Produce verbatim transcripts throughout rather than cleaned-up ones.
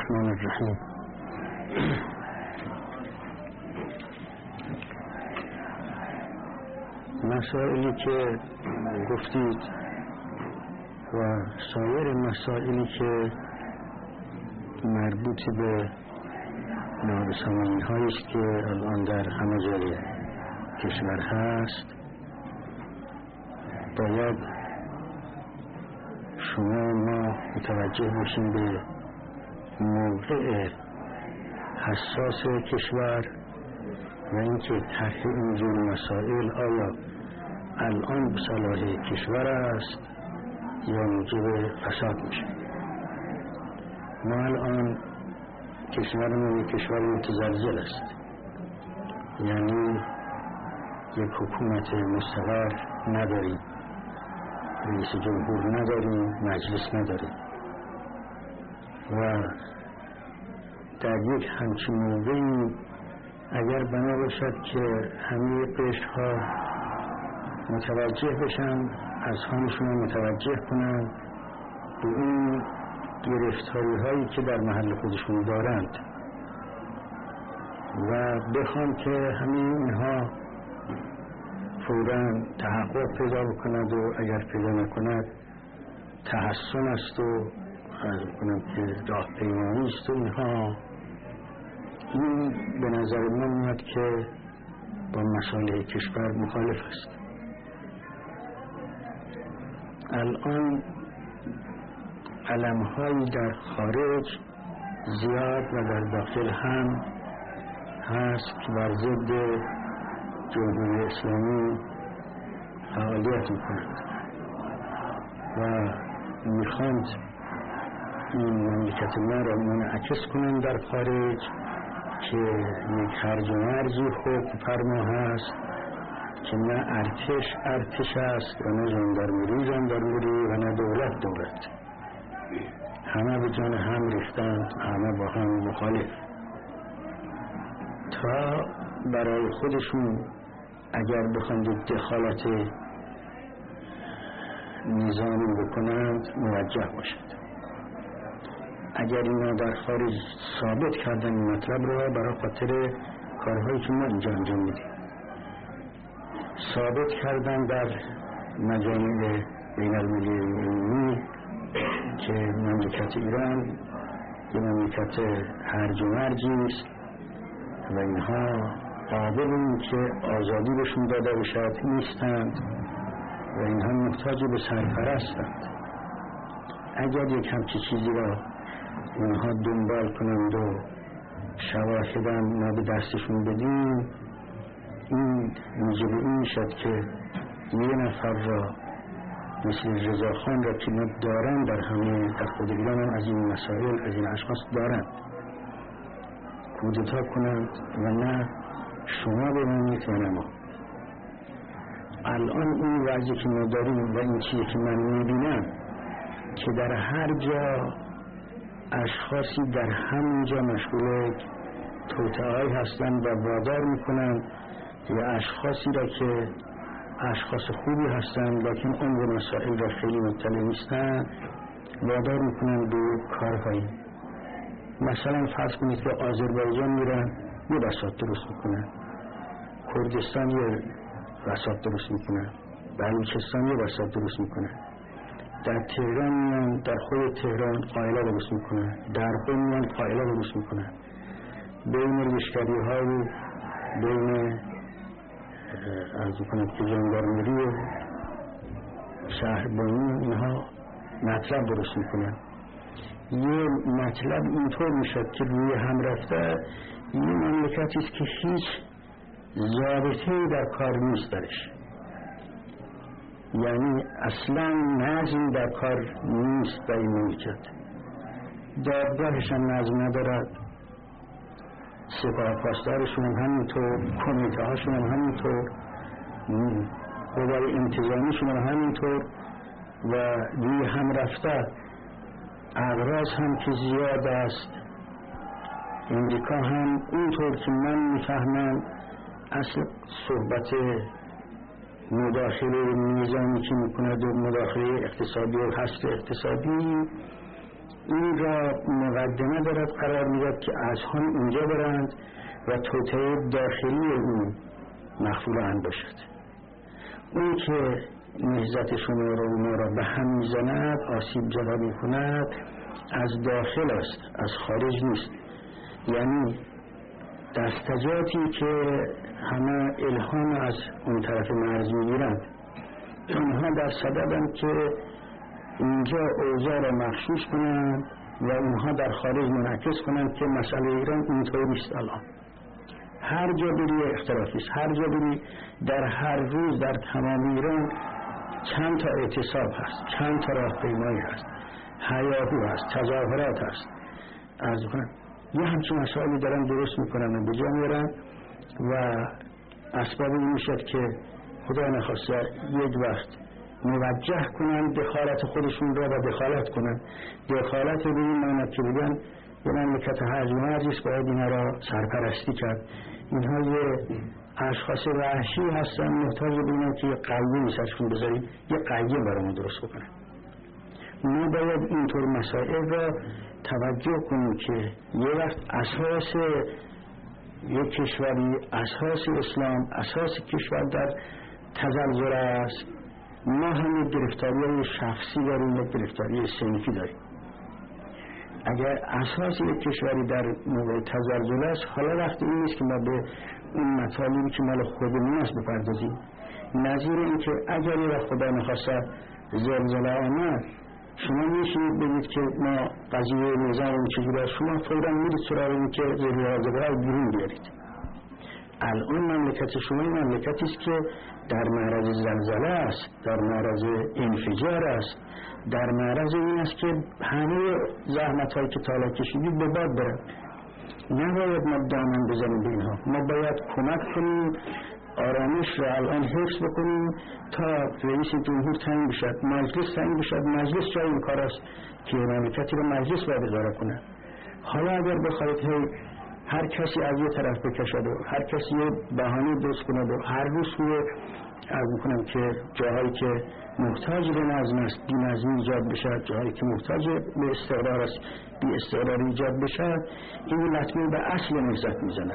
الرحمن الرحیم. مسائلی که گفتید و سایر مسائلی که مربوط به نابسامانی هایی است که الان در همه جای کشور هست، باید شما ما متوجه باشیم به موقع حساس کشور و اینکه طرح اینجور مسائل آیا الان صلاح کشور است یا موجب فساد میشه. ما الان کشورمون یک کشور متزلزل است، یعنی یک حکومت مستقر نداریم، رئیس جمهور نداریم، مجلس نداریم و در یک همچین موقعی اگر بنا باشد که همه قشرها متوجه بشن، از همشون متوجه کنن به این گرفتاری هایی که در محل خودشون دارند و بخوان که همه اینها فوراً تحقق پیدا بکند و اگر پیدا نکند تحسن است و عرض کنم که راه پیمانی است و اینها، این به نظر من میاد که با مصالح کشور مخالف است. الان علم‌هایی در خارج زیاد و در داخل هم هست که بر ضد جمهوری اسلامی فعالیت میکنند و میخواند این مملکت ما را منعکس کنند در خارج که یک هرج و مرجی حکم فرما هست که نه ارتش ارتش است و نه ژاندارمری ژاندارمری و نه دولت دولت، همه به جان هم ریختند، همه با هم مخالف، تا برای خودشون اگر بخواند دخالت نظامی بکنند موجه باشد. اگر اینا در خارج ثابت کردن این مطلب رو برای خاطر کارهایی که ما اینجا انجام میدیم، ثابت کردن در مجامع بین المللی که مملکت ایران یه مملکت هرج و مرجی است و اینها قابل این که آزادی بهشون داده بشد نیستند و اینها محتاج به سرپرستند. اگر یک همچی چیزی را اینها دنبال کنند و شواهدم ما به دستشون بدیم، این موجب این میشد که یه نفر را مثل رضاخان را که ما دارن در همه در خود ایران هم از این مسائل از این اشخاص دارند کودتا کنند و نه شما بمانید و نه ما. الان این وضعی که ما داریم و این چیزی که من میبینم که در هر جا اشخاصی در همینجا مشغول توطئه‌ای هستند و وادار میکنند یا اشخاصی را که اشخاص خوبی هستند لیکن عمق مسائل را خیلی مطلع نیستند وادار میکنند به کارهایی. مثلا فرض کنید که آذربایجان میرن یه بساط درست میکنن، کردستان یه بساط درست میکنن، بلوچستان یه بساط درست میکنن، در تهران میان در خود تهران قائله درست میکنن، در قم میان قائله درست میکنن، بین لشکری ها و بین ارزو کنید که ژاندارمری و شهربانی اینها مطلب درست میکنن. یه مطلب اینطور میشد که روی هم رفته یه مملکتی است که هیچ ضابطه‌ای در کار نیست درش، یعنی اصلا نظم در کار نیست در این مملکت، دادگاهش هم نظم ندارد، سپاه پاسدارشون هم همینطور، کمیته هاشون هم همینطور، قوای انتظامیشون هم همینطور و روی هم رفته اغراض هم که زیاد است. امریکا هم اونطور که من میفهمم اصل صحبت مداخله نظامی که میکند و مداخله اقتصادی و حذف اقتصادی این را مقدمه دارد قرار میداد که اذهان اینجا برند و توطئه داخلی اون مخفول آن باشد. اون که نهضت شما را و ما را به هم میزند، آسیب زدا میکند، از داخل است، از خارج نیست. یعنی دستجاتی که همه الهام از اون طرف مرز میگیرند، اونها در صددند که اینجا اوضاع را مخشوش کنند و اونها در خارج منعکس کنند که مسئله ایران اینطور نیست. الان هر جا بری اختلافی است، هر جا بری در هر روز در تمام ایران چند تا اعتصاب هست، چند تا راهپیمایی هست، هیاهو هست، تظاهرات هست. از کنم یه همچین مسائلی دارن درست میکنن و به جا میارن و اسباب این میشد که خدا نخواسته یک وقت موجه کنن دخالت خودشون را و دخالت کنن. دخالت به این معنی که بگن یه مملکت هرج و مرجیست، باید اینها را سرپرستی کرد. اینها یه اشخاص وحشی هستن، محتاج ببینن که یه قیم سرشون بذاریم، یه قیم برامون درست بکنن. ما باید اینطور مسائل را توجه کنیم که یه وقت اساس یک کشوری، اساس اسلام، اساس کشور در تزلزل است. ما هم یک گرفتاری شخصی داریم، یک گرفتاری صنفی داریم. اگر اساس یک کشوری در موقع تزلزل است، حالا وقت این نیست که ما به اون مطالبی که مال خودمون است بپردازیم. نظیر این که اگر یه خدا نخواسته زلزله آمد، شما میشید بگید که ما قضیه نظام چجوری است، شما فوراً میرید سراغ این که زلزله رو بیرون بیارید. الان مملکت شما این مملکتی است که در معرض زلزله است، در معرض انفجار است، در معرض این است که همه زحمت‌هایی که تا حالا کشیدید به باد برن. نباید ما دامن بزنیم به اینها. ما باید کمک کنیم، آرامش را الان حفظ بکنیم تا رئیس جمهور تعیین بشد، مجلس تعیین بشد. مجلس جای این کار است که مملکتی را مجلس باید اداره کنه. حالا اگر بخواید هر کسی از یه طرف بکشد و هر کسی یه بهانه درست کند و هر روز روی عرض میکنم که جاهایی که محتاج به نظم است بی نظمی ایجاد بشد، جاهایی که محتاج به استقرار است بی استقرار ایجاد بشد، این لطمه به اصل نهضت میزنه.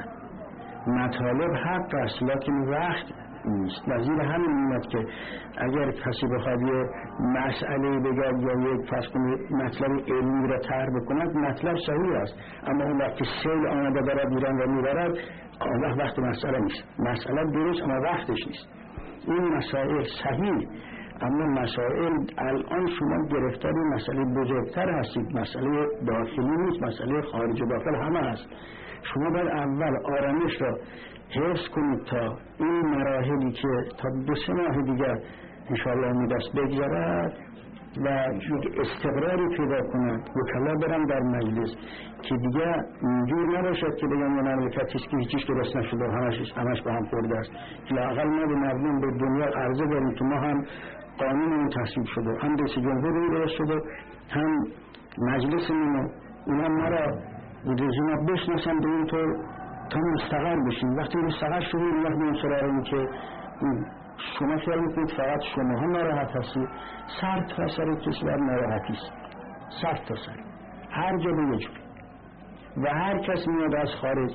مطالب حق است لکن وقت نیست. نظیر همین میمد که اگر کسی بخواد یه مسئله بگرد یا یک مطلب علمی را طرح بکند، مطلب صحیح است، اما اون وقت که سیل آمده برد ایران را میبرد، وقت وقت مسئله نیست. مسئله درست اما وقتش نیست. این مسائل صحیح، اما مسائل الان شما گرفتار مسئله بزرگتر هستید. مسئله داخلی نیست، مسئله خارج و داخل همه هست. شما باید اول آرامش را حفظ کنید تا این مراحلی که تا دو سه ماه دیگر انشاءالله امید است بگذرد و یک استقراری پیدا کنند، وکلا برن در مجلس که دیگه اینجور نباشد که بگم یه مملکتی است که هیچیش درست نشده و همش همش به هم خورده است. لااقل ما به مردم به دنیا عرضه داریم که ما هم قانونمون تصویب شده، هم رئیس جمهور درست شده، هم مجلسمون، اونها ما را رژیم بشناسن به اینطور تا مستقر بشیم. وقتی مستقر شدیم وقتی این سراغ این که شما خیال میکنید فقط شما هم ناراحت هستید، سر تا سر کشور ناراحتی است، سر تا سر هر جا به یه جور و هر کس میاد از خارج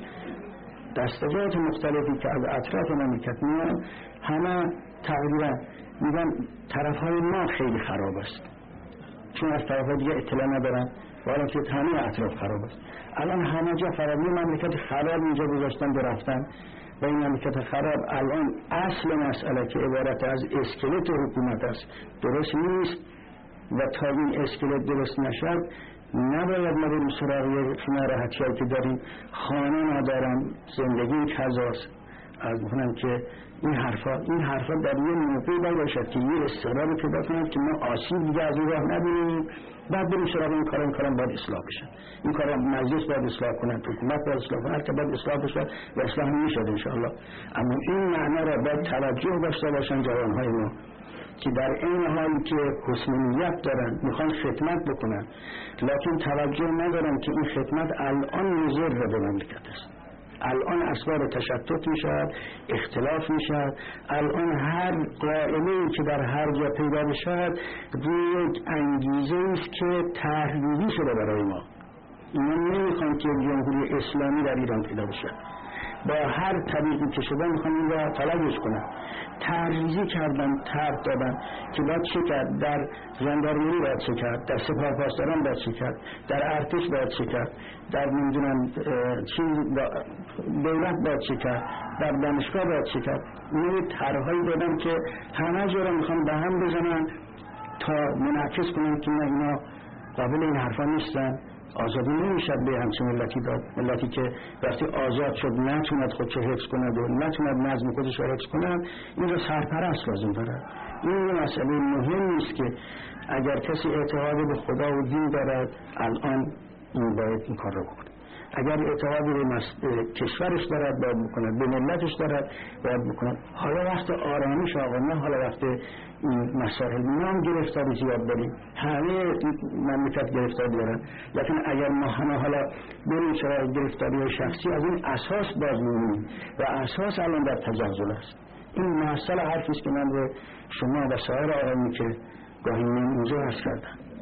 دستجات مختلفی که از اطراف مملکت میاد، همه تقریبا میگن طرف های ما خیلی خراب است، چون از طرف های دیگه اطلاع ندارن و الان که همه اطراف خراب است. الان همه جا خرابی، مملکت خراب اینجا گذاشتن برفتن و این مملکت خراب الان اصل مسئله که عبارت از اسکلت حکومت است درست نیست و تا این اسکلت درست نشد نباید ما بریم سراغ یک ناراحتی‌هایی که داریم، خانه ندارم، زندگی کذاست. از میکنم که این حرفا این حرفا در یه موقعی باید باشد که یه استقرار پیدا کنند که ما آسیب دیگه از این راه نبینیم، بعد بریم سراغ این کارا. این کارا باید اصلاح بشن، این کارا مجلس باید اصلاح کنند، حکومت باید اصلاح کنند، هر که باید اصلاح بشه و اصلاح میشه ان شاء الله. اما این معنا را باید توجه داشته باشن جوانهای ما که در این حالی که حسن نیت دارن میخوان خدمت بکنن، لکن توجه ندارن که این خدمت الان مضر به مملکت است، الان اسباب تشتت میشد، اختلاف میشد. الان هر قائمه‌ای که در هر جا پیدا بشد روی یک انگیزه است که تحریری شده برای ما. اینا نمیخوان که جمهوری اسلامی در ایران پیدا بشه. با هر طریقی که شده میخوان این را فلجش کنن. تحریزی کردن، طرح دادن که باید چه کرد، در ژاندارمری باید چه کرد، در سپاه پاسداران باید چه کرد، در ارتش باید چه کرد، در نمیدونم چیز دولت باید چه کرد، در دانشگاه باید چه کرد. این طرحهایی دادن که همه جا را میخوان به هم بزنن تا منعکس کنن که اینا قابل این حرفا نیستن. آزادی نمیشد به همچین ملتی داد. ملتی که وقتی آزاد شد نتوند خودشو حفظ کند و نتوند نظم خودش رو حفظ کند، این رو سرپرست لازم داره. این یه مسئله مهم نیست که اگر کسی اعتقاد به خدا و دین دارد الان این باید این کار رو بکنه. اگر اعتقاد به مس... کشورش دارد باید بکنه، به ملتش دارد باید بکنه. حالا وقت آرامش آقا، نه حالا وقت این مسائل. ما هم گرفتاری زیاد داریم، همه مملکت گرفتاری دارن، لیکن اگر ما همه حالا بریم چرا گرفتاری شخصی از این اساس باز می‌مونیم و اساس الان در تزلزل است. این مسئله حرفی است که من به شما و سایر آقایانی که گاهی من اینجا عرض کردم.